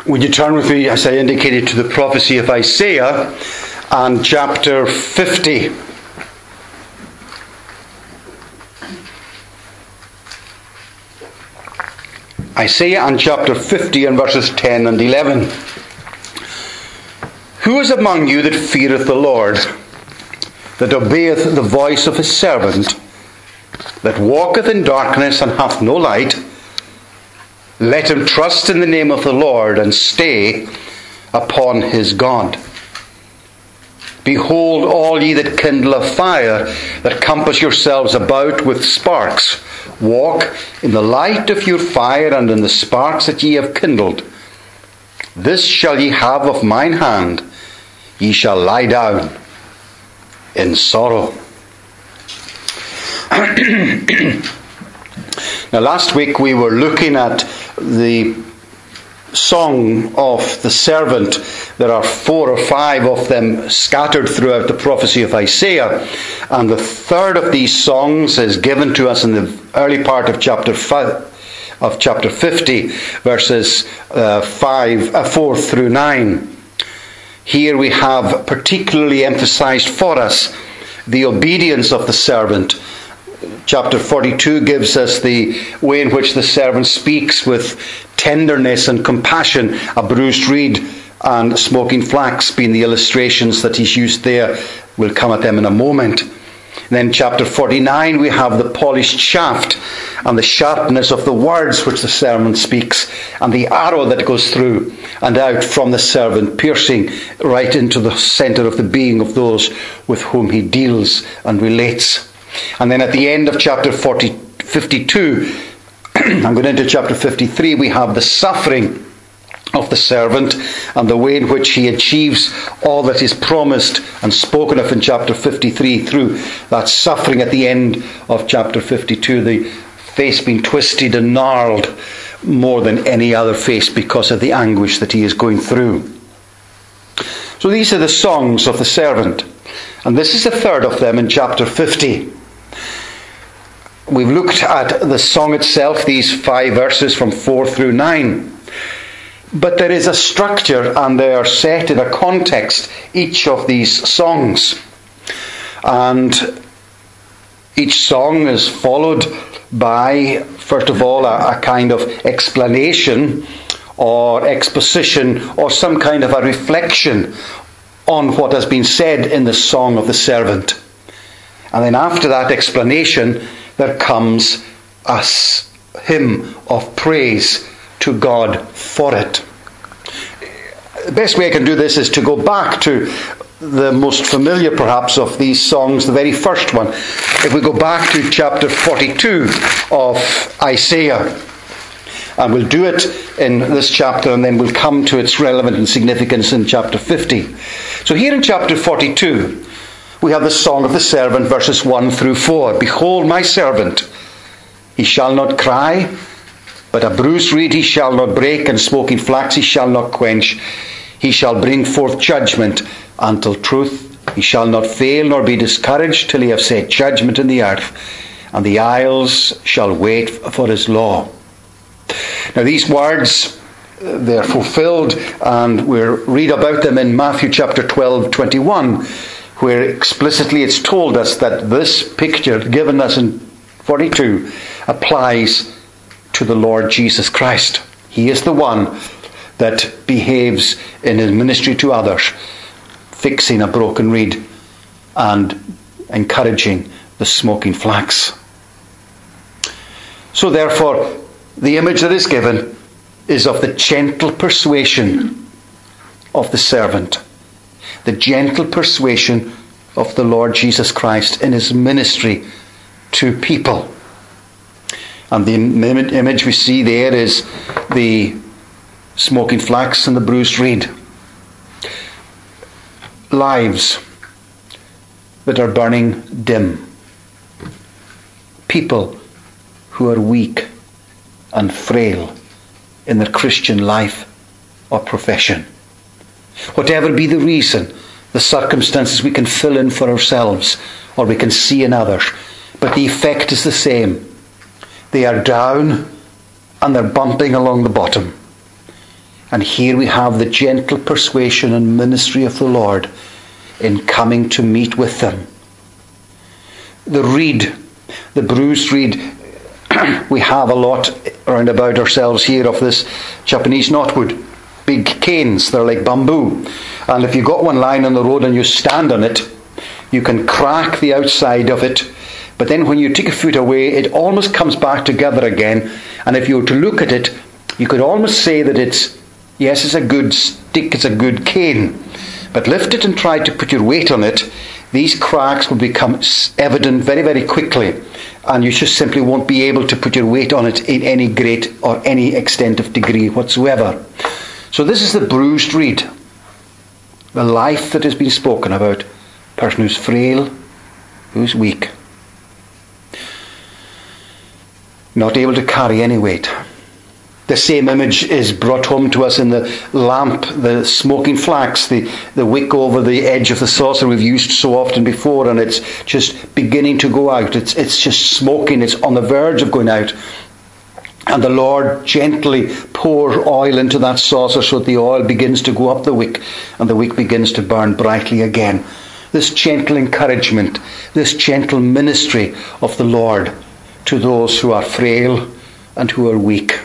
Would you turn with me, as I indicated, to the prophecy of Isaiah and chapter 50. Isaiah and chapter 50 and verses 10 and 11. Who is among you that feareth the Lord, that obeyeth the voice of his servant, that walketh in darkness and hath no light? Let him trust in the name of the Lord and stay upon his God. Behold, all ye that kindle a fire, that compass yourselves about with sparks, walk in the light of your fire and in the sparks that ye have kindled. This shall ye have of mine hand, ye shall lie down in sorrow. Now, last week we were looking at the song of the servant. There are 4 or 5 of them scattered throughout the prophecy of Isaiah, and the third of these songs is given to us in the early part of chapter 50, verses 4 through 9. Here we have particularly emphasized for us the obedience of the servant. Chapter 42 gives us the way in which the servant speaks with tenderness and compassion, a bruised reed and smoking flax being the illustrations that he's used there. We'll come at them in a moment. Then chapter 49 we have the polished shaft and the sharpness of the words which the servant speaks, and the arrow that goes through and out from the servant, piercing right into the centre of the being of those with whom he deals and relates. And then at the end of chapter 52, I'm going into chapter 53, we have the suffering of the servant and the way in which he achieves all that is promised and spoken of in chapter 53 through that suffering at the end of chapter 52, the face being twisted and gnarled more than any other face because of the anguish that he is going through. So these are the songs of the servant, and this is the third of them in chapter 50. We've looked at the song itself, these 5 verses from 4 through 9. But there is a structure, and they are set in a context, each of these songs. And each song is followed by, first of all, a kind of explanation or exposition or some kind of a reflection on what has been said in the song of the servant. And then after that explanation, there comes a hymn of praise to God for it. The best way I can do this is to go back to the most familiar perhaps of these songs, the very first one. If we go back to chapter 42 of Isaiah, and we'll do it in this chapter and then we'll come to its relevance and significance in chapter 50. So here in chapter 42, we have the song of the servant, verses 1 through 4. Behold my servant, he shall not cry, but a bruised reed he shall not break, and smoking flax he shall not quench. He shall bring forth judgment until truth. He shall not fail nor be discouraged till he have set judgment in the earth, and the isles shall wait for his law. Now these words, they're fulfilled, and we'll read about them in Matthew chapter 12:21, where explicitly it's told us that this picture given us in 42 applies to the Lord Jesus Christ. He is the one that behaves in his ministry to others, fixing a broken reed and encouraging the smoking flax. So therefore, the image that is given is of the gentle persuasion of the servant. The gentle persuasion of the Lord Jesus Christ in his ministry to people. And the image we see there is the smoking flax and the bruised reed. Lives that are burning dim. People who are weak and frail in their Christian life or profession. Whatever be the reason, the circumstances we can fill in for ourselves or we can see in others, but the effect is the same. They are down and they're bumping along the bottom. And here we have the gentle persuasion and ministry of the Lord in coming to meet with them. The reed, the bruised reed, we have a lot around about ourselves here of this Japanese knotwood. Big canes, they're like bamboo. And if you got one lying on the road and you stand on it, you can crack the outside of it. But then when you take a foot away, it almost comes back together again. And if you were to look at it, you could almost say that it's a good stick, it's a good cane. But lift it and try to put your weight on it, these cracks will become evident very, very quickly. And you just simply won't be able to put your weight on it in any great or any extent of degree whatsoever. So this is the bruised reed. The life that has been spoken about. A person who's frail, who's weak. Not able to carry any weight. The same image is brought home to us in the lamp, the smoking flax, the wick over the edge of the saucer we've used so often before, and it's just beginning to go out. It's just smoking. It's on the verge of going out. And the Lord gently pours oil into that saucer so that the oil begins to go up the wick, and the wick begins to burn brightly again. This gentle encouragement, this gentle ministry of the Lord to those who are frail and who are weak.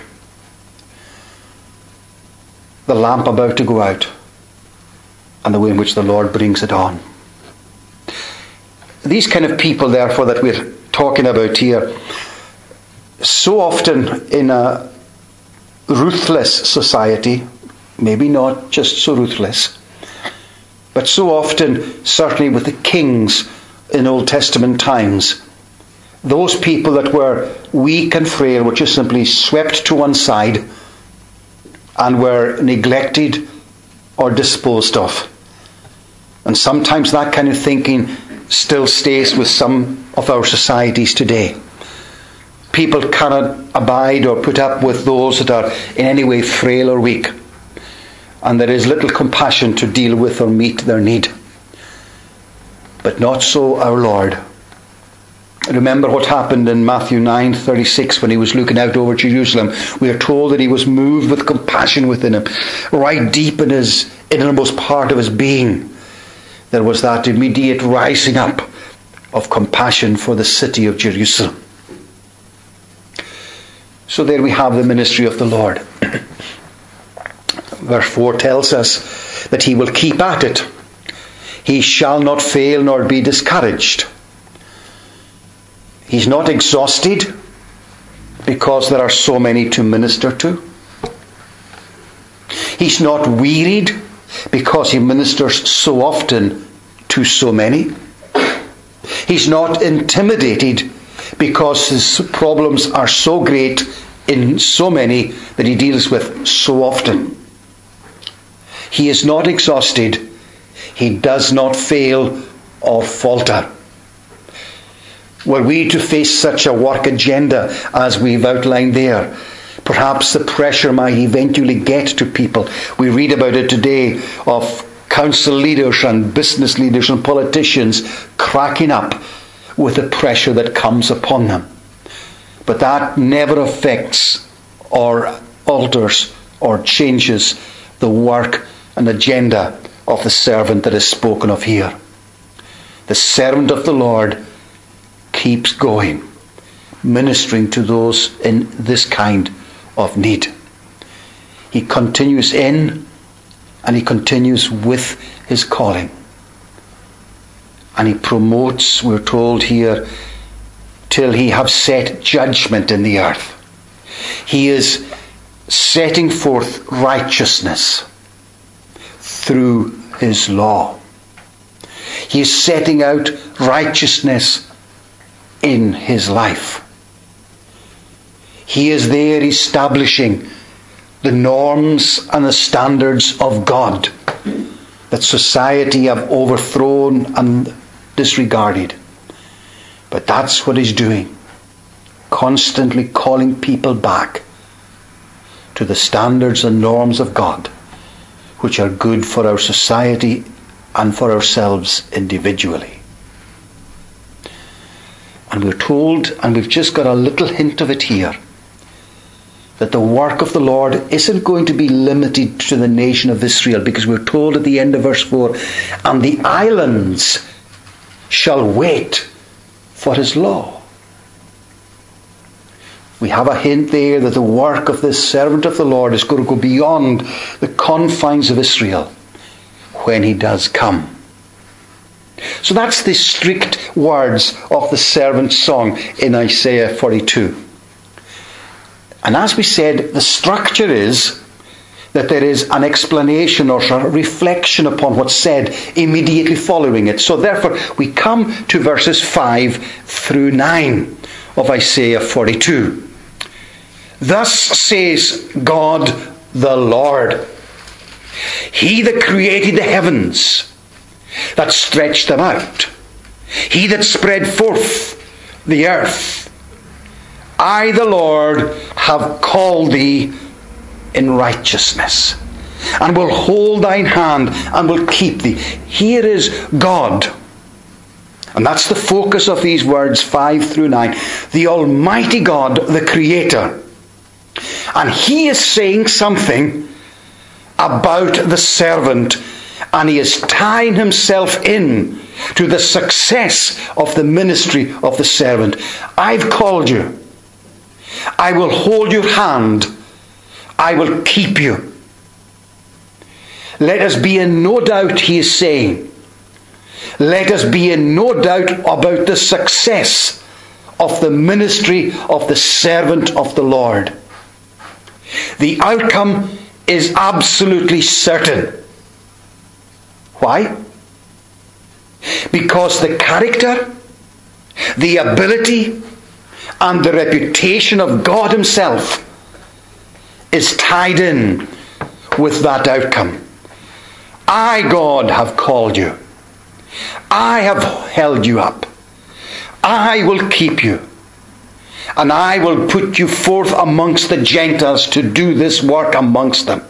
The lamp about to go out, and the way in which the Lord brings it on. These kind of people, therefore, that we're talking about here, so often in a ruthless society, maybe not just so ruthless, but so often, certainly with the kings in Old Testament times, those people that were weak and frail were just simply swept to one side and were neglected or disposed of. And sometimes that kind of thinking still stays with some of our societies today. People cannot abide or put up with those that are in any way frail or weak. And there is little compassion to deal with or meet their need. But not so our Lord. Remember what happened in Matthew 9:36 when he was looking out over Jerusalem. We are told that he was moved with compassion within him. Right deep in his innermost part of his being, there was that immediate rising up of compassion for the city of Jerusalem. So there we have the ministry of the Lord. Verse 4 tells us that he will keep at it. He shall not fail nor be discouraged. He's not exhausted because there are so many to minister to. He's not wearied because he ministers so often to so many. He's not intimidated because his problems are so great in so many that he deals with so often. He is not exhausted. He does not fail or falter. Were we to face such a work agenda as we've outlined there, perhaps the pressure might eventually get to people. We read about it today of council leaders and business leaders and politicians cracking up with the pressure that comes upon them. But that never affects or alters or changes the work and agenda of the servant that is spoken of here. The servant of the Lord keeps going, ministering to those in this kind of need. He continues in and he continues with his calling. And he promotes, we're told here, till he have set judgment in the earth. He is setting forth righteousness through his law. He is setting out righteousness in his life. He is there establishing the norms and the standards of God that society have overthrown and disregarded. But that's what he's doing. Constantly calling people back to the standards and norms of God, which are good for our society and for ourselves individually. And we're told, and we've just got a little hint of it here, that the work of the Lord isn't going to be limited to the nation of Israel, because we're told at the end of verse 4, and the islands shall wait for his law. We have a hint there that the work of this servant of the Lord is going to go beyond the confines of Israel when he does come. So that's the strict words of the servant's song in Isaiah 42. And as we said, the structure is that there is an explanation or a reflection upon what's said immediately following it. So therefore, we come to verses 5 through 9 of Isaiah 42. Thus says God the Lord, He that created the heavens, that stretched them out, He that spread forth the earth. I, the Lord, have called thee in righteousness, and will hold thine hand, and will keep thee. Here is God. And that's the focus of these words, 5 through 9. The Almighty God, the Creator. And He is saying something about the servant, and He is tying Himself in to the success of the ministry of the servant. I've called you. I will hold your hand. I will keep you. Let us be in no doubt, he is saying. Let us be in no doubt about the success of the ministry of the servant of the Lord. The outcome is absolutely certain. Why? Because the character, the ability, and the reputation of God Himself is tied in with that outcome. I, God, have called you. I have held you up. I will keep you. And I will put you forth amongst the Gentiles to do this work amongst them.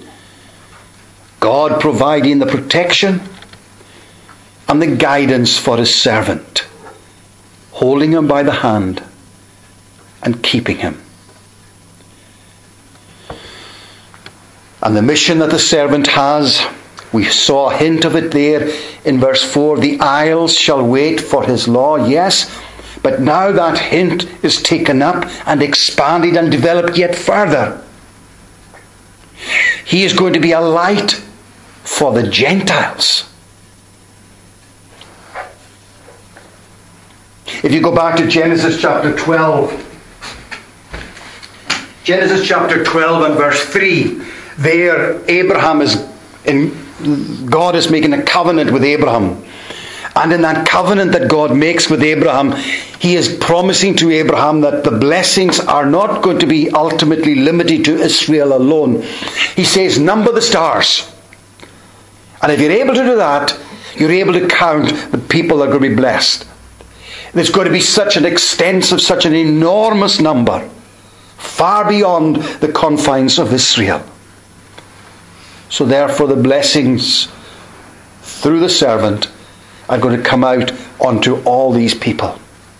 God providing the protection and the guidance for His servant, holding him by the hand and keeping him. And the mission that the servant has, we saw a hint of it there in verse 4. The isles shall wait for his law. Yes, but now that hint is taken up and expanded and developed yet further. He is going to be a light for the Gentiles. If you go back to Genesis chapter 12, Genesis chapter 12 and verse 3, there God is making a covenant with Abraham. And in that covenant that God makes with Abraham, He is promising to Abraham that the blessings are not going to be ultimately limited to Israel alone. He says, number the stars. And if you're able to do that, you're able to count the people that are going to be blessed. There's going to be such an extensive, such an enormous number, far beyond the confines of Israel. So therefore the blessings through the servant are going to come out onto all these people.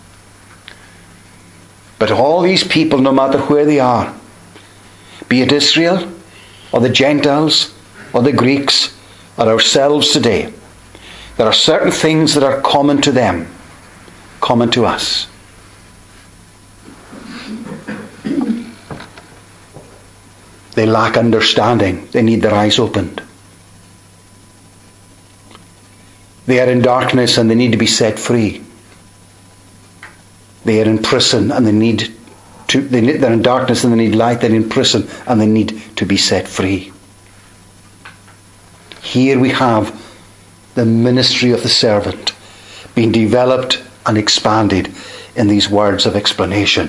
But all these people, no matter where they are, be it Israel or the Gentiles or the Greeks or ourselves today, there are certain things that are common to them, common to us. They lack understanding. They need their eyes opened. They are in darkness and they need to be set free. They are in prison and they're in darkness and they need light. They're in prison and they need to be set free. Here we have the ministry of the servant being developed and expanded in these words of explanation.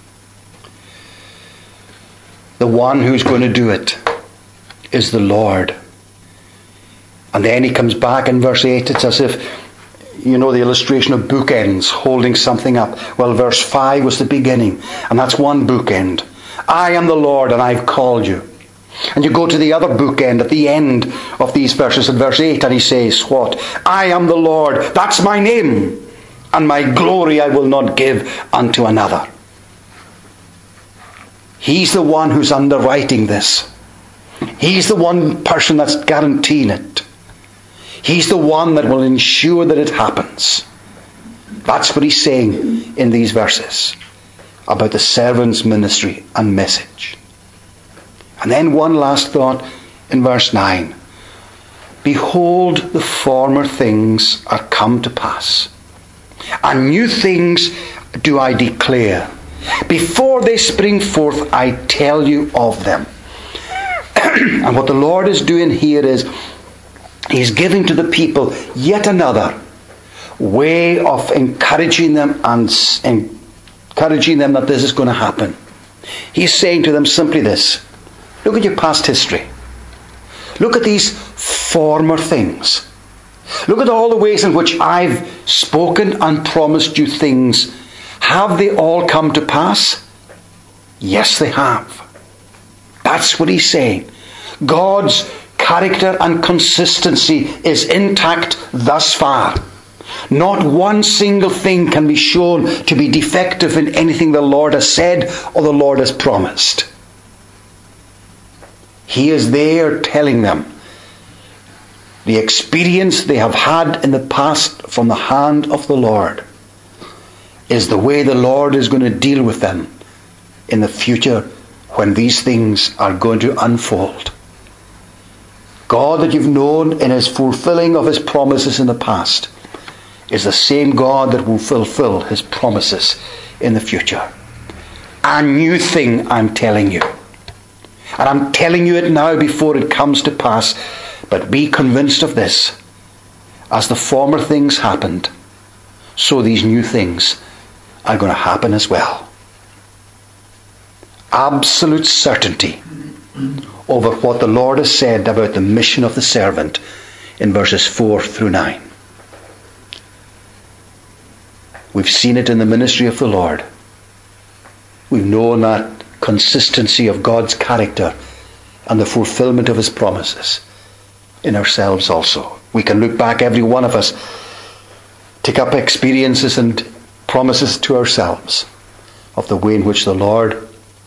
The one who's going to do it is the Lord. And then he comes back in verse 8. It's as if, the illustration of bookends, holding something up. Well, verse 5 was the beginning, and that's one bookend. I am the Lord, and I've called you. And you go to the other bookend at the end of these verses, in verse 8, and he says, what? I am the Lord, that's my name, and my glory I will not give unto another. He's the one who's underwriting this. He's the one person that's guaranteeing it. He's the one that will ensure that it happens. That's what he's saying in these verses about the servant's ministry and message. And then one last thought in verse 9. Behold, the former things are come to pass, and new things do I declare. Before they spring forth, I tell you of them. And what the Lord is doing here is he's giving to the people yet another way of encouraging them and encouraging them that this is going to happen. He's saying to them simply this. Look at your past history. Look at these former things. Look at all the ways in which I've spoken and promised you things. Have they all come to pass? Yes, they have. That's what he's saying. God's character and consistency is intact thus far. Not one single thing can be shown to be defective in anything the Lord has said or the Lord has promised. He is there telling them the experience they have had in the past from the hand of the Lord is the way the Lord is going to deal with them in the future when these things are going to unfold. God that you've known in his fulfilling of his promises in the past is the same God that will fulfill his promises in the future. A new thing I'm telling you. And I'm telling you it now before it comes to pass. But be convinced of this. As the former things happened, so these new things are going to happen as well. Absolute certainty over what the Lord has said about the mission of the servant in verses 4 through 9. We've seen it in the ministry of the Lord. We've known that consistency of God's character and the fulfillment of his promises in ourselves also. We can look back, every one of us, take up experiences and promises to ourselves of the way in which the Lord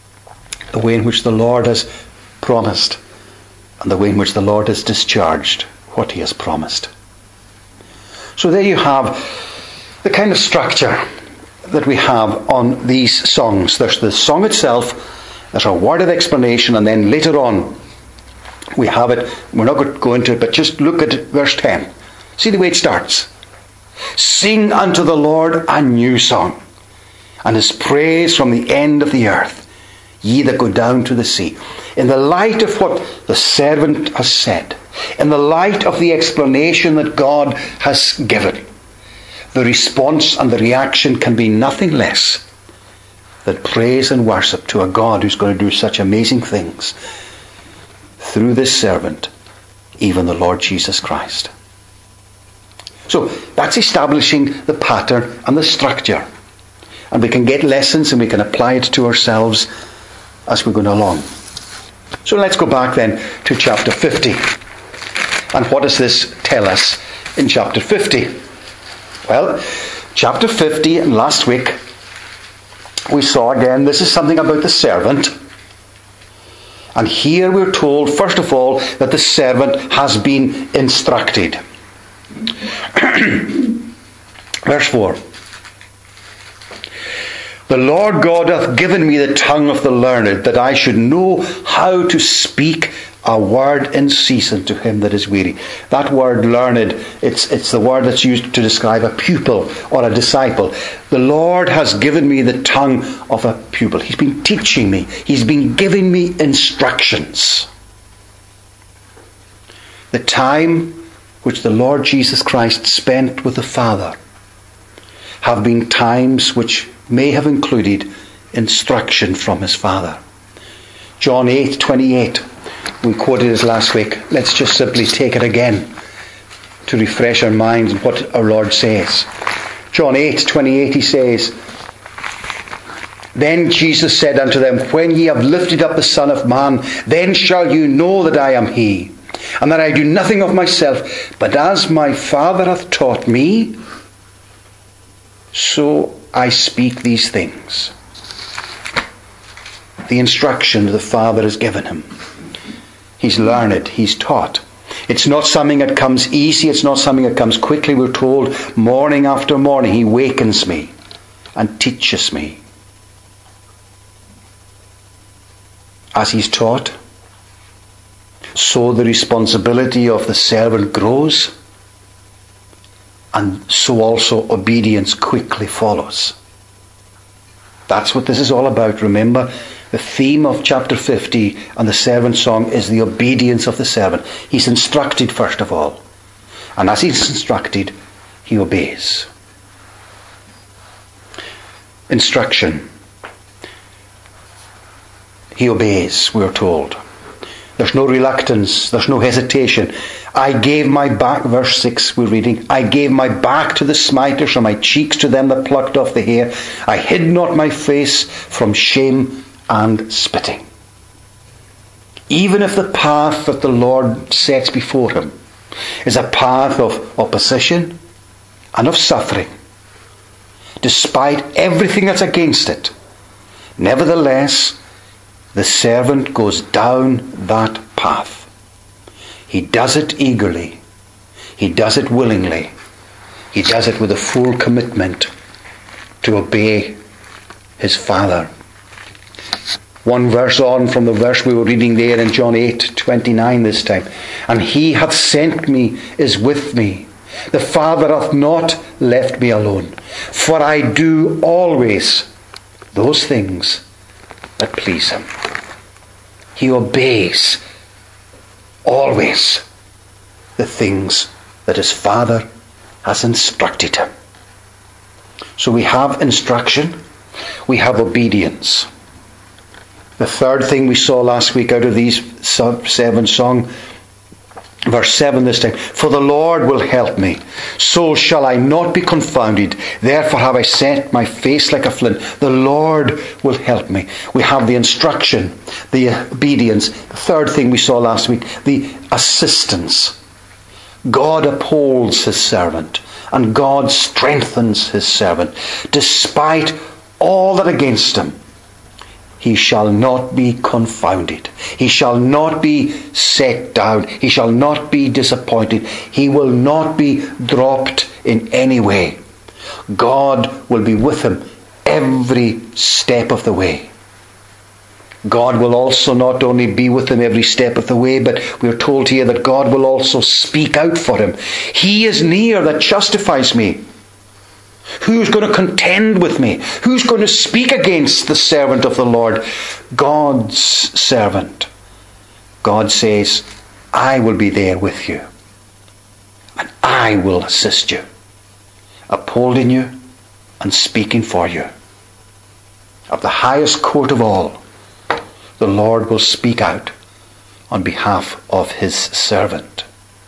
has promised and the way in which the Lord has discharged what he has promised. So there you have the kind of structure that we have on these songs. There's the song itself, there's a word of explanation, and then later on we have it. We're not going to go into it, but just look at verse 10. See the way it starts. Sing unto the Lord a new song, and his praise from the end of the earth, ye that go down to the sea. In the light of what the servant has said, in the light of the explanation that God has given, the response and the reaction can be nothing less than praise and worship to a God who's going to do such amazing things through this servant, even the Lord Jesus Christ. So that's establishing the pattern and the structure. And we can get lessons and we can apply it to ourselves as we're going along. So let's go back then to chapter 50. And what does this tell us in chapter 50? Well, chapter 50, and last week we saw again, this is something about the servant. And here we're told, first of all, that the servant has been instructed. Verse 4. The Lord God hath given me the tongue of the learned, that I should know how to speak a word in season to him that is weary. That word learned, it's the word that's used to describe a pupil or a disciple. The Lord has given me the tongue of a pupil. He's been teaching me. He's been giving me instructions. The time which the Lord Jesus Christ spent with the Father have been times which may have included instruction from his Father. John 8:28. We quoted it last week. Let's just simply take it again to refresh our minds on what our Lord says. John 8:28, he says, Then Jesus said unto them, When ye have lifted up the Son of Man, then shall you know that I am he, and that I do nothing of myself, but as my Father hath taught me, so I speak these things. the instruction the Father has given him. He's learned, he's taught. It's not something that comes easy, it's not something that comes quickly. We're told morning after morning he wakens me and teaches me. As he's taught, so the responsibility of the servant grows, and so also obedience quickly follows. That's what this is all about. Remember, the theme of chapter 50 and the servant song is the obedience of the servant. He's instructed first of all. And as he's instructed, he obeys. Instruction. He obeys, we're told. There's no reluctance, there's no hesitation. I gave my back, verse 6 we're reading, I gave my back to the smiters and my cheeks to them that plucked off the hair. I hid not my face from shame and spitting. Even if the path that the Lord sets before him is a path of opposition and of suffering, despite everything that's against it, nevertheless, the servant goes down that path. He does it eagerly. He does it willingly. He does it with a full commitment to obey his Father. One verse on from the verse we were reading there in John 8:29 this time. And he hath sent me is with me. The Father hath not left me alone. For I do always those things that please him. He obeys always the things that his Father has instructed him. So we have instruction, we have obedience. The third thing we saw last week out of these 7 songs, verse 7 this time, for the Lord will help me, so shall I not be confounded. Therefore have I set my face like a flint. The Lord will help me. We have the instruction, the obedience. The third thing we saw last week, the assistance. God upholds his servant, and God strengthens his servant. Despite all that against him, he shall not be confounded. He shall not be set down. He shall not be disappointed. He will not be dropped in any way. God will be with him every step of the way. God will also not only be with him every step of the way, but we're told here that God will also speak out for him. He is near that justifies me. Who's going to contend with me? Who's going to speak against the servant of the Lord? God's servant. God says, I will be there with you. And I will assist you, upholding you and speaking for you. Of the highest court of all, the Lord will speak out on behalf of his servant.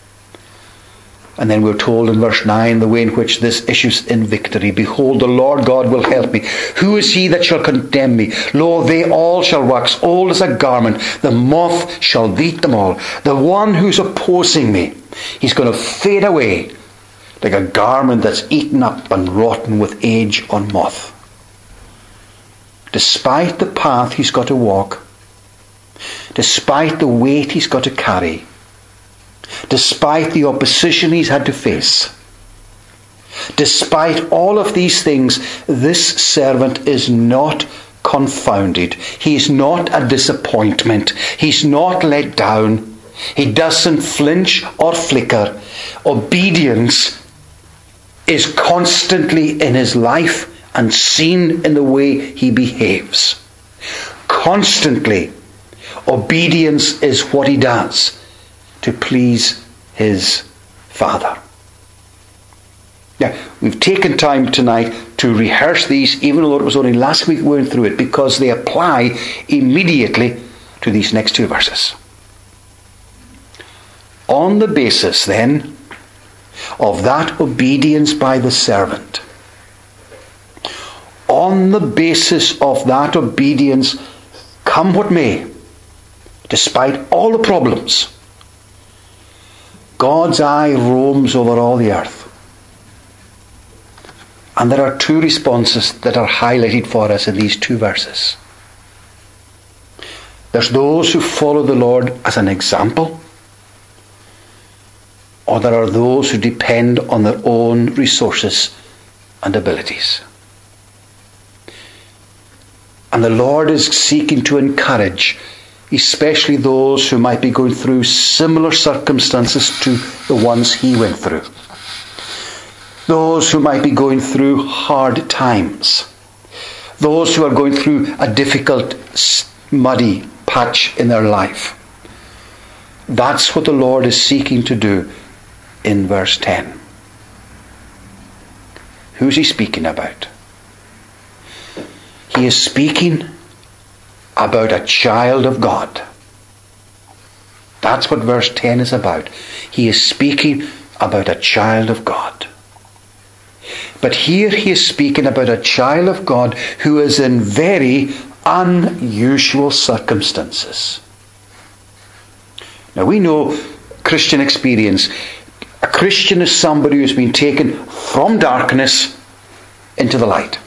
And then we're told in verse 9 the way in which this issues in victory. Behold, the Lord God will help me. Who is he that shall condemn me? Lo, they all shall wax old as a garment. The moth shall beat them all. The one who's opposing me, he's going to fade away like a garment that's eaten up and rotten with age or moth. Despite the path he's got to walk, despite the weight he's got to carry, despite the opposition he's had to face, despite all of these things, this servant is not confounded. He's not a disappointment. He's not let down. He doesn't flinch or flicker. Obedience is constantly in his life and seen in the way he behaves. Constantly, obedience is what he does to please his Father. Now, we've taken time tonight to rehearse these, even though it was only last week we went through it, because they apply immediately to these next 2 verses. On the basis, then, of that obedience by the servant, on the basis of that obedience, come what may, despite all the problems, God's eye roams over all the earth. And there are 2 responses that are highlighted for us in these 2 verses. There's those who follow the Lord as an example, or there are those who depend on their own resources and abilities. And the Lord is seeking to encourage, especially those who might be going through similar circumstances to the ones he went through. Those who might be going through hard times. Those who are going through a difficult, muddy patch in their life. That's what the Lord is seeking to do in verse 10. Who's he speaking about? He is speaking about a child of God. That's what verse 10 is about. He is speaking about a child of God. But here he is speaking about a child of God who is in very unusual circumstances. Now we know Christian experience. A Christian is somebody who's been taken from darkness into the light.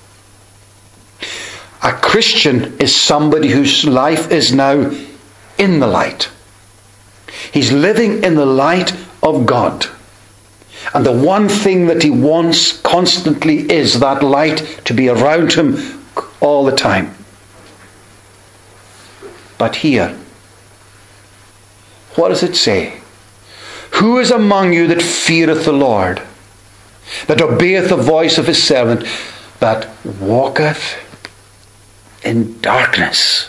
A Christian is somebody whose life is now in the light. He's living in the light of God. And the one thing that he wants constantly is that light to be around him all the time. But here, what does it say? Who is among you that feareth the Lord, that obeyeth the voice of his servant, that walketh in darkness?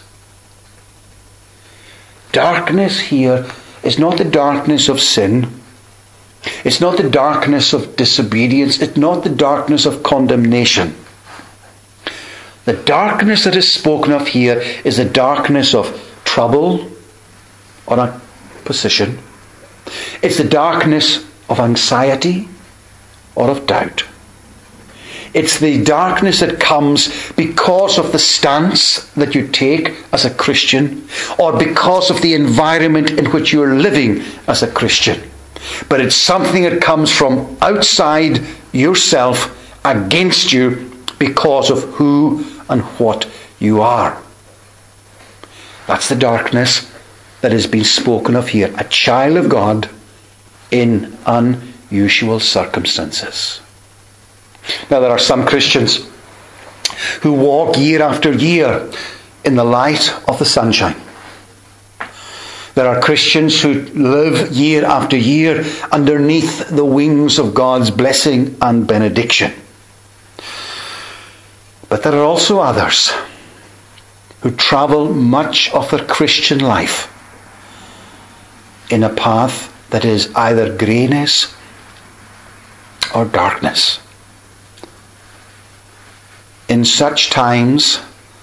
Darkness here is not the darkness of sin. It's not the darkness of disobedience. It's not the darkness of condemnation. The darkness that is spoken of here is the darkness of trouble or opposition. It's the darkness of anxiety or of doubt. It's the darkness that comes because of the stance that you take as a Christian, or because of the environment in which you're living as a Christian. But it's something that comes from outside yourself against you because of who and what you are. That's the darkness that has been spoken of here. A child of God in unusual circumstances. Now there are some Christians who walk year after year in the light of the sunshine. There are Christians who live year after year underneath the wings of God's blessing and benediction. But there are also others who travel much of their Christian life in a path that is either greyness or darkness. In such times,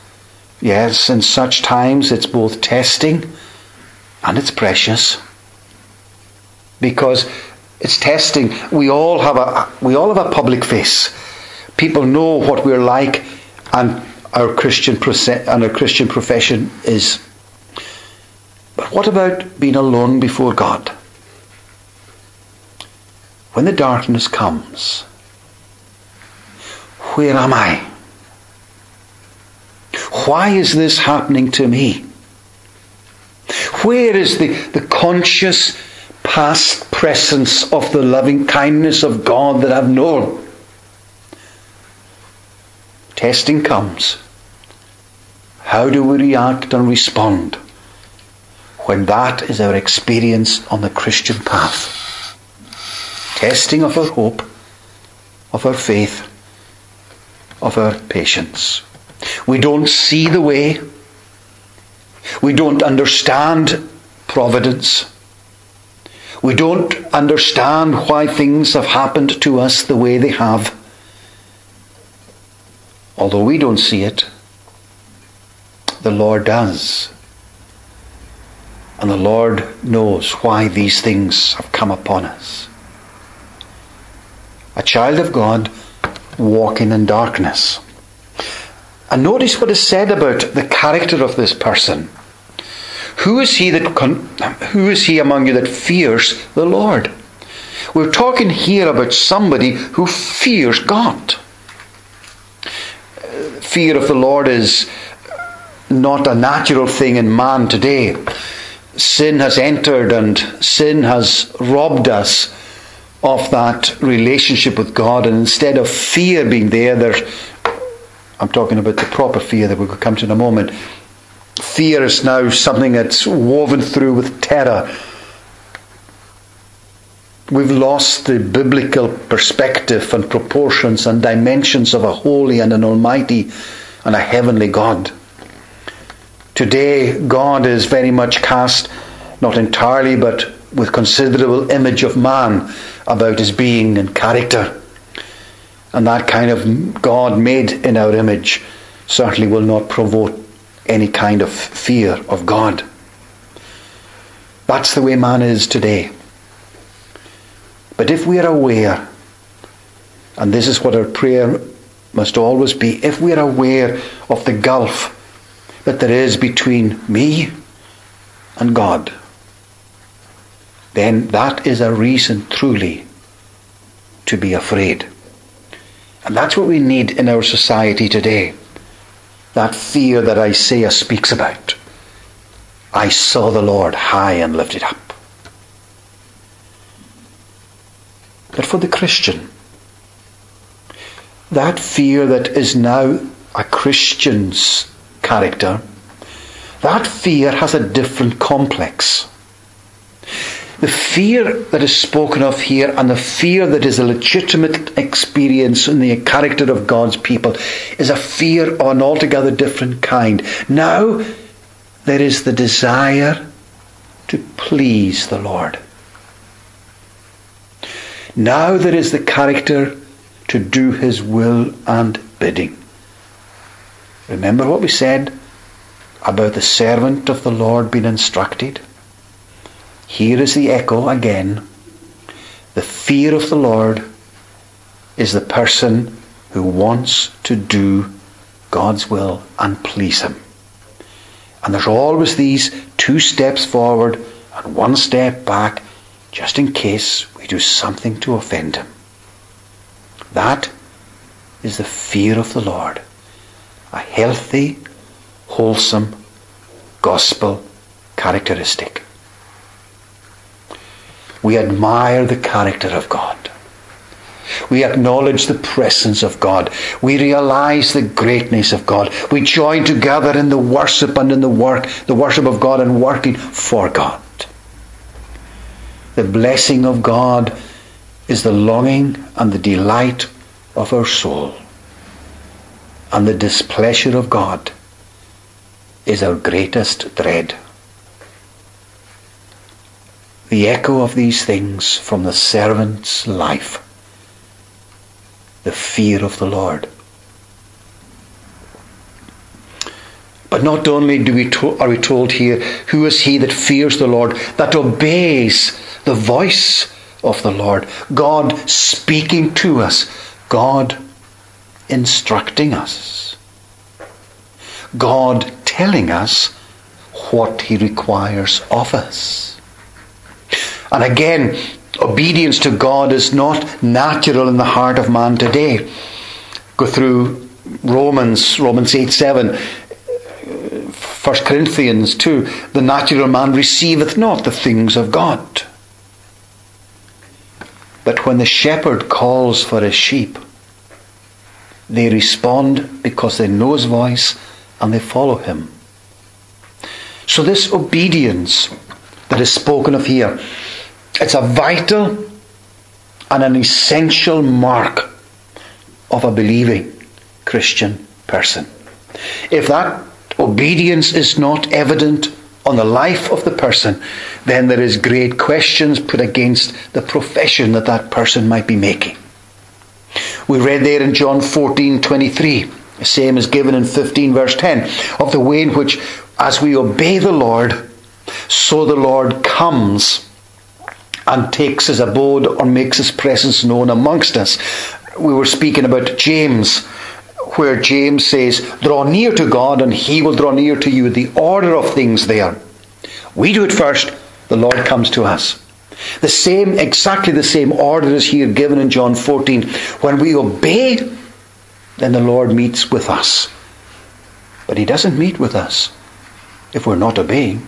it's both testing and it's precious, because it's testing. We all have a public face. People know what we're like, and our Christian profession is. But what about being alone before God? When the darkness comes, where am I? Why is this happening to me? Where is the conscious past presence of the loving kindness of God that I've known? Testing comes. How do we react and respond when that is our experience on the Christian path? Testing of our hope, of our faith, of our patience. We don't see the way. We don't understand providence. We don't understand why things have happened to us the way they have. Although we don't see it, the Lord does. And the Lord knows why these things have come upon us. A child of God walking in darkness. And notice what is said about the character of this person. Who is he among you that fears the Lord? We're talking here about somebody who fears God. Fear of the Lord is not a natural thing in man today. Sin has entered and sin has robbed us of that relationship with God, and instead of fear being there, I'm talking about the proper fear that we'll come to in a moment. Fear is now something that's woven through with terror. We've lost the biblical perspective and proportions and dimensions of a holy and an almighty and a heavenly God. Today, God is very much cast, not entirely, but with considerable image of man about his being and character. And that kind of God made in our image certainly will not provoke any kind of fear of God. That's the way man is today. But if we are aware, and this is what our prayer must always be, if we are aware of the gulf that there is between me and God, then that is a reason truly to be afraid. And that's what we need in our society today. That fear that Isaiah speaks about. I saw the Lord high and lifted up. But for the Christian, that fear that is now a Christian's character, that fear has a different complex. The fear that is spoken of here, and the fear that is a legitimate experience in the character of God's people, is a fear of an altogether different kind. Now there is the desire to please the Lord. Now there is the character to do his will and bidding. Remember what we said about the servant of the Lord being instructed? Here is the echo again. The fear of the Lord is the person who wants to do God's will and please him. And there's always these 2 steps forward and 1 step back, just in case we do something to offend him. That is the fear of the Lord. A healthy, wholesome, gospel characteristic. We admire the character of God. We acknowledge the presence of God. We realize the greatness of God. We join together in the worship and in the worship of God and working for God. The blessing of God is the longing and the delight of our soul. And the displeasure of God is our greatest dread. The echo of these things from the servant's life. The fear of the Lord. But not only are we told here, who is he that fears the Lord, that obeys the voice of the Lord. God speaking to us. God instructing us. God telling us what he requires of us. And again, obedience to God is not natural in the heart of man today. Go through Romans 8:7, 1 Corinthians 2. The natural man receiveth not the things of God. But when the shepherd calls for his sheep, they respond because they know his voice and they follow him. So this obedience that is spoken of here, it's a vital and an essential mark of a believing Christian person. If that obedience is not evident on the life of the person, then there is great questions put against the profession that that person might be making. We read there in John 14:23, the same is given in 15 verse 10, of the way in which as we obey the Lord, so the Lord comes and takes his abode or makes his presence known amongst us. We were speaking about James, where James says, draw near to God and he will draw near to you. The order of things there. We do it first, the Lord comes to us. Exactly the same order is here given in John 14. When we obey, then the Lord meets with us. But he doesn't meet with us if we're not obeying.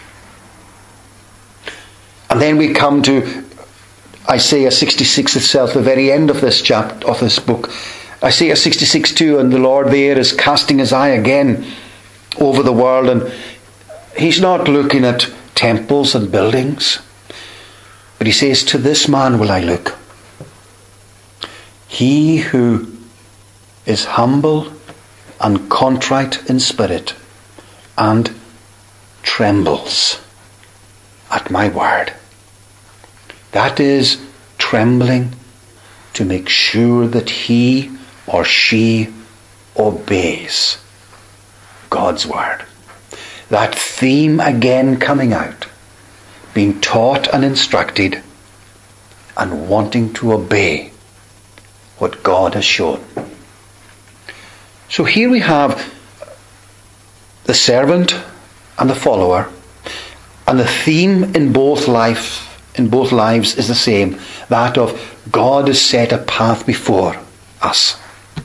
And then we come to Isaiah 66 itself, the very end of this chapter, of this book. Isaiah 66:2, and the Lord there is casting his eye again over the world, and he's not looking at temples and buildings, but he says, to this man will I look. He who is humble and contrite in spirit and trembles at my word. That is trembling to make sure that he or she obeys God's word. That theme again coming out, being taught and instructed and wanting to obey what God has shown. So here we have the servant and the follower, and the theme in both lives is the same, that of God has set a path before us.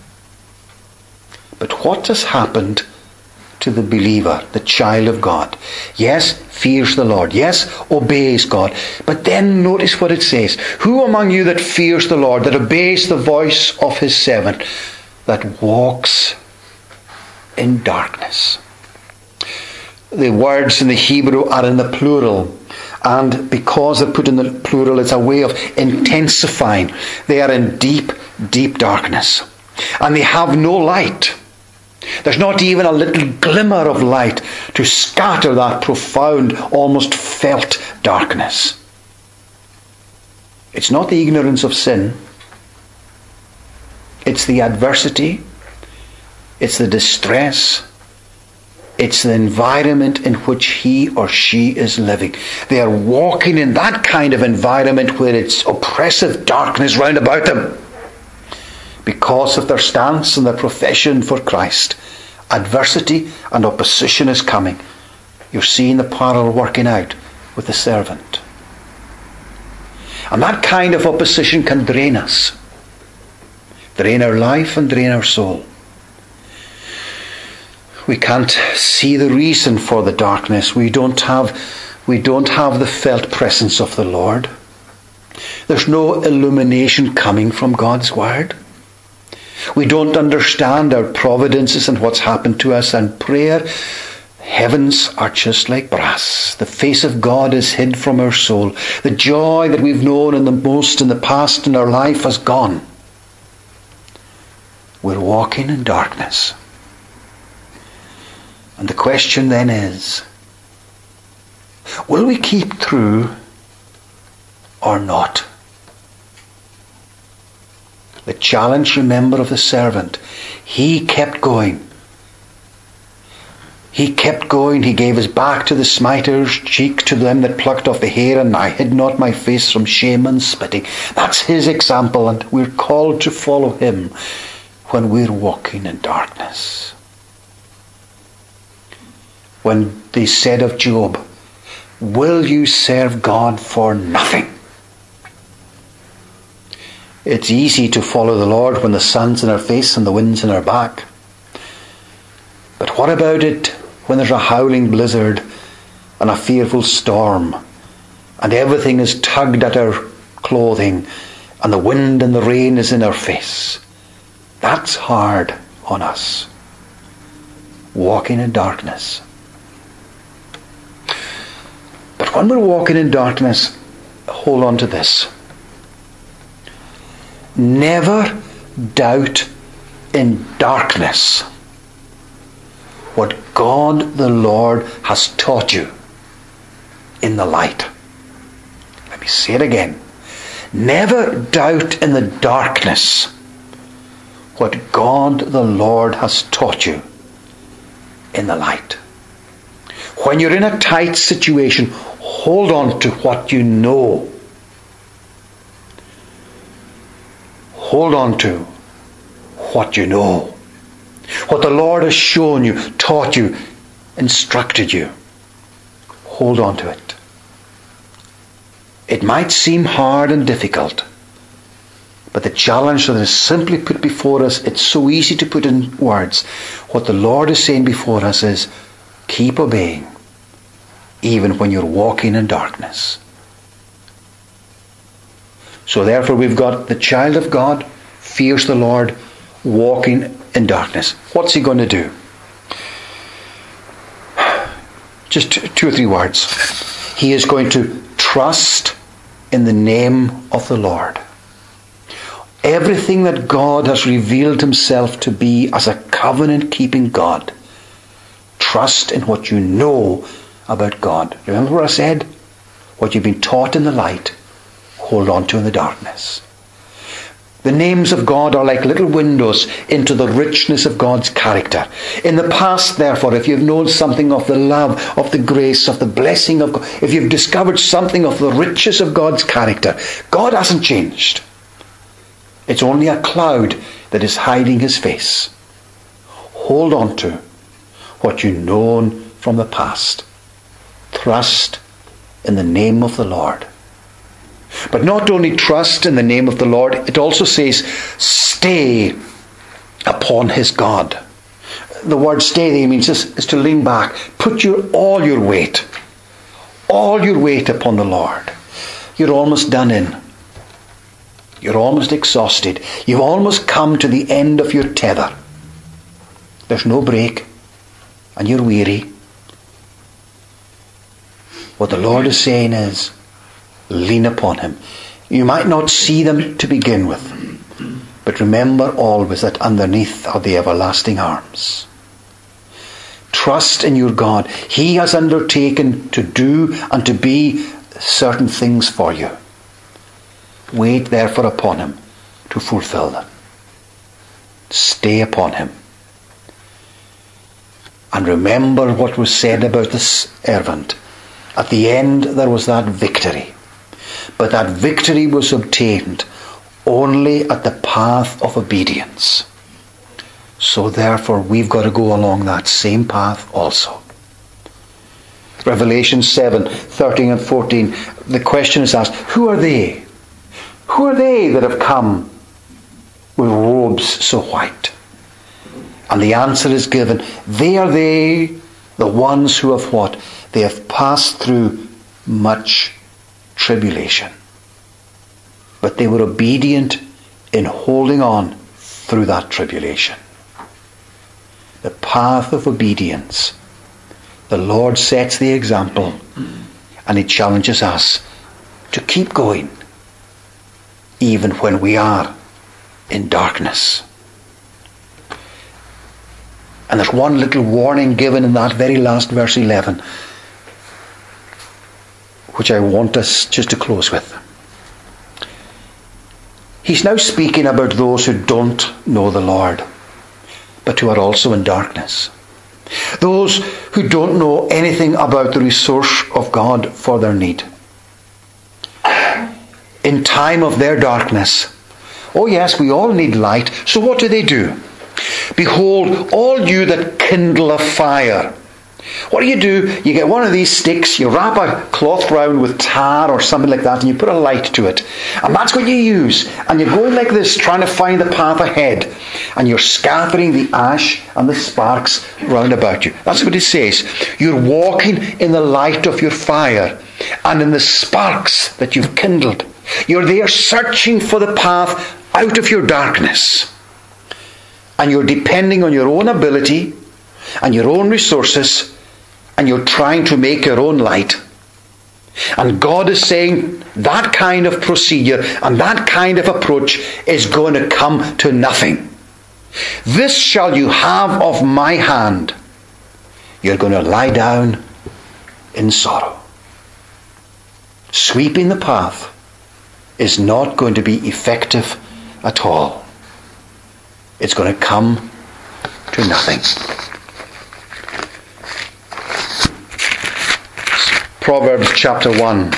But what has happened to the believer, the child of God? Yes, fears the Lord. Yes, obeys God. But then notice what it says. Who among you that fears the Lord, that obeys the voice of his servant, that walks in darkness? The words in the Hebrew are in the plural. And because they're put in the plural, it's a way of intensifying. They are in deep, deep darkness. And they have no light. There's not even a little glimmer of light to scatter that profound, almost felt darkness. It's not the ignorance of sin. It's the adversity. It's the distress. It's the environment in which he or she is living. They are walking in that kind of environment where it's oppressive darkness round about them. Because of their stance and their profession for Christ, adversity and opposition is coming. You're seeing the parallel working out with the servant. And that kind of opposition can drain us. Drain our life and drain our soul. We can't see the reason for the darkness. We don't have the felt presence of the Lord. There's no illumination coming from God's word. We don't understand our providences and what's happened to us, and prayer, heavens are just like brass. The face of God is hid from our soul. The joy that we've known in the past in our life has gone. We're walking in darkness. And the question then is, will we keep through or not? The challenge, remember, of the servant. He kept going. He kept going. He gave his back to the smiters, cheek to them that plucked off the hair, and I hid not my face from shame and spitting. That's his example, and we're called to follow him when we're walking in darkness. When they said of Job, will you serve God for nothing? It's easy to follow the Lord when the sun's in our face and the wind's in our back. But what about it when there's a howling blizzard and a fearful storm and everything is tugged at our clothing and the wind and the rain is in our face? That's hard on us. Walking in darkness. But when we're walking in darkness, hold on to this. Never doubt in darkness what God the Lord has taught you in the light. Let me say it again. Never doubt in the darkness what God the Lord has taught you in the light. When you're in a tight situation, hold on to what you know. Hold on to what you know. What the Lord has shown you, taught you, instructed you. Hold on to it. It might seem hard and difficult, But the challenge that is simply put before us, it's so easy to put in words. What the Lord is saying before us is, keep obeying, even when you're walking in darkness. So therefore we've got the child of God, fears the Lord, walking in darkness. What's he going to do? Just two or three words. He is going to trust in the name of the Lord. Everything that God has revealed himself to be as a covenant-keeping God, trust in what you know about God. Remember what I said? What you've been taught in the light, hold on to in the darkness. The names of God are like little windows into the richness of God's character. In the past, therefore, if you've known something of the love, of the grace, of the blessing of God, if you've discovered something of the riches of God's character, God hasn't changed. It's only a cloud that is hiding his face. Hold on to what you've known from the past. Trust in the name of the Lord. But not only trust in the name of the Lord, it also says, stay upon his God. The word stay there means is to lean back. Put all your weight upon the Lord. You're almost done in. You're almost exhausted. You've almost come to the end of your tether. There's no break, and you're weary. What the Lord is saying is, lean upon him. You might not see them to begin with, but remember always that underneath are the everlasting arms. Trust in your God. He has undertaken to do and to be certain things for you. Wait therefore upon him to fulfill them. Stay upon him. And remember what was said about the servant. At the end there was that victory. But that victory was obtained only at the path of obedience. So therefore we've got to go along that same path also. Revelation 7:13 and 14, the question is asked, who are they? Who are they that have come with robes so white? And the answer is given, they are the ones who have what? They have passed through much tribulation. But they were obedient in holding on through that tribulation. The path of obedience. The Lord sets the example, and he challenges us to keep going, even when we are in darkness. And there's one little warning given in that very last verse 11, which I want us just to close with. He's now speaking about those who don't know the Lord, but who are also in darkness. Those who don't know anything about the resource of God for their need. In time of their darkness. Oh yes, we all need light. So what do? Behold, all you that kindle a fire. What do? You get one of these sticks, you wrap a cloth round with tar or something like that, and you put a light to it. And that's what you use. And you're going like this, trying to find the path ahead. And you're scattering the ash and the sparks round about you. That's what it says. You're walking in the light of your fire and in the sparks that you've kindled. You're there searching for the path out of your darkness. And you're depending on your own ability and your own resources, and you're trying to make your own light. And God is saying that kind of procedure and that kind of approach is going to come to nothing. This shall you have of my hand. You're going to lie down in sorrow. Sweeping the path is not going to be effective at all. It's going to come to nothing. Proverbs chapter 1.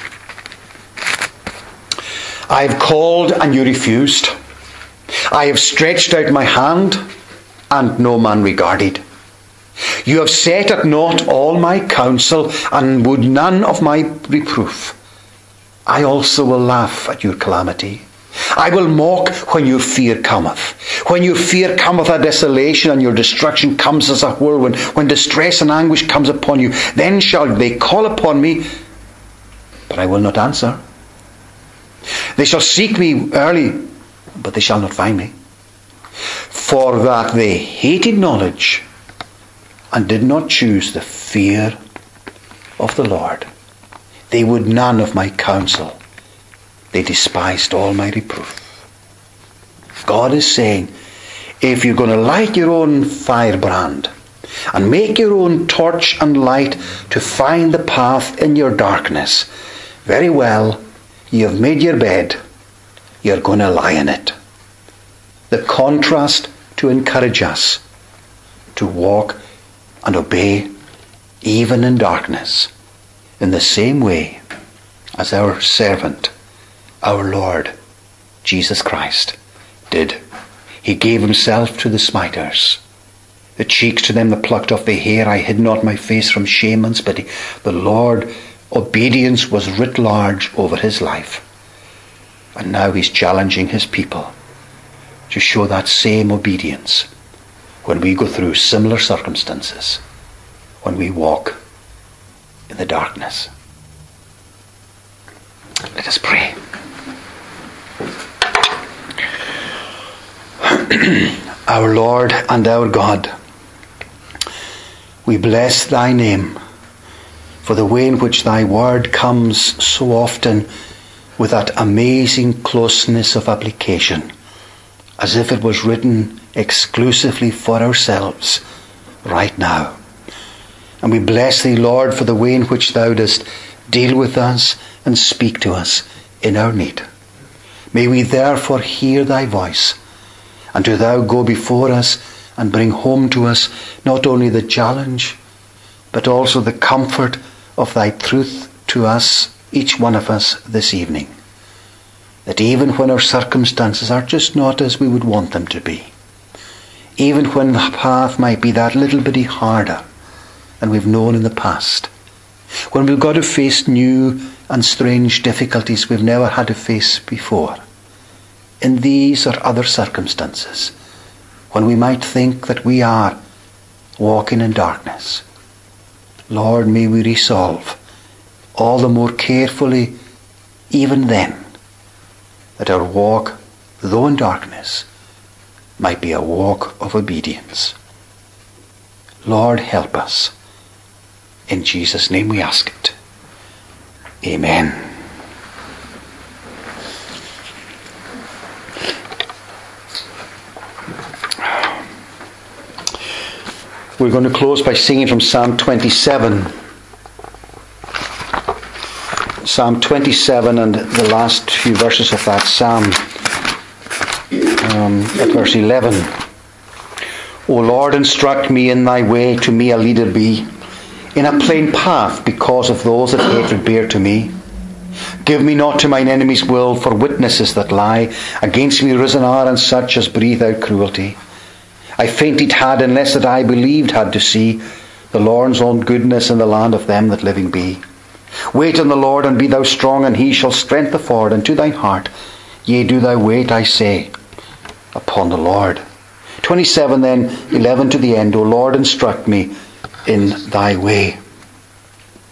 I have called and you refused. I have stretched out my hand and no man regarded. You have set at naught all my counsel and would none of my reproof. I also will laugh at your calamity. I will mock when your fear cometh. When your fear cometh, a desolation, and your destruction comes as a whirlwind. When distress and anguish comes upon you, then shall they call upon me, but I will not answer. They shall seek me early, but they shall not find me. For that they hated knowledge, and did not choose the fear of the Lord. They would none of my counsel. They despised all my reproof. God is saying, if you're going to light your own firebrand and make your own torch and light to find the path in your darkness, very well, you have made your bed, you're going to lie in it. The contrast to encourage us to walk and obey even in darkness, in the same way as our servant, our Lord Jesus Christ, did. He gave himself to the smiters, the cheeks to them that plucked off the hair. I hid not my face from shame and spitting. The Lord, obedience was writ large over his life. And now he's challenging his people to show that same obedience when we go through similar circumstances, when we walk in the darkness. Let us pray. Our Lord and our God, we bless thy name for the way in which thy word comes so often with that amazing closeness of application, as if it was written exclusively for ourselves right now. And we bless thee, Lord, for the way in which thou dost deal with us and speak to us in our need. May we therefore hear thy voice, and do thou go before us and bring home to us not only the challenge, but also the comfort of thy truth to us, each one of us this evening. That even when our circumstances are just not as we would want them to be, even when the path might be that little bit harder than we've known in the past, when we've got to face new and strange difficulties we've never had to face before, in these or other circumstances, when we might think that we are walking in darkness, Lord, may we resolve all the more carefully even then that our walk, though in darkness, might be a walk of obedience. Lord, help us. In Jesus' name we ask it. Amen. We're going to close by singing from Psalm 27. Psalm 27 and the last few verses of that psalm. At verse 11. O Lord, instruct me in thy way, to me a leader be, in a plain path because of those that hatred bear to me. Give me not to mine enemies' will, for witnesses that lie against me risen are, and such as breathe out cruelty. I fainted had, unless that I believed had to see the Lord's own goodness in the land of them that living be. Wait on the Lord, and be thou strong, and he shall strength afford unto thine heart. Yea, do thou wait, I say, upon the Lord. 27 then, 11 to the end. O Lord, instruct me in thy way.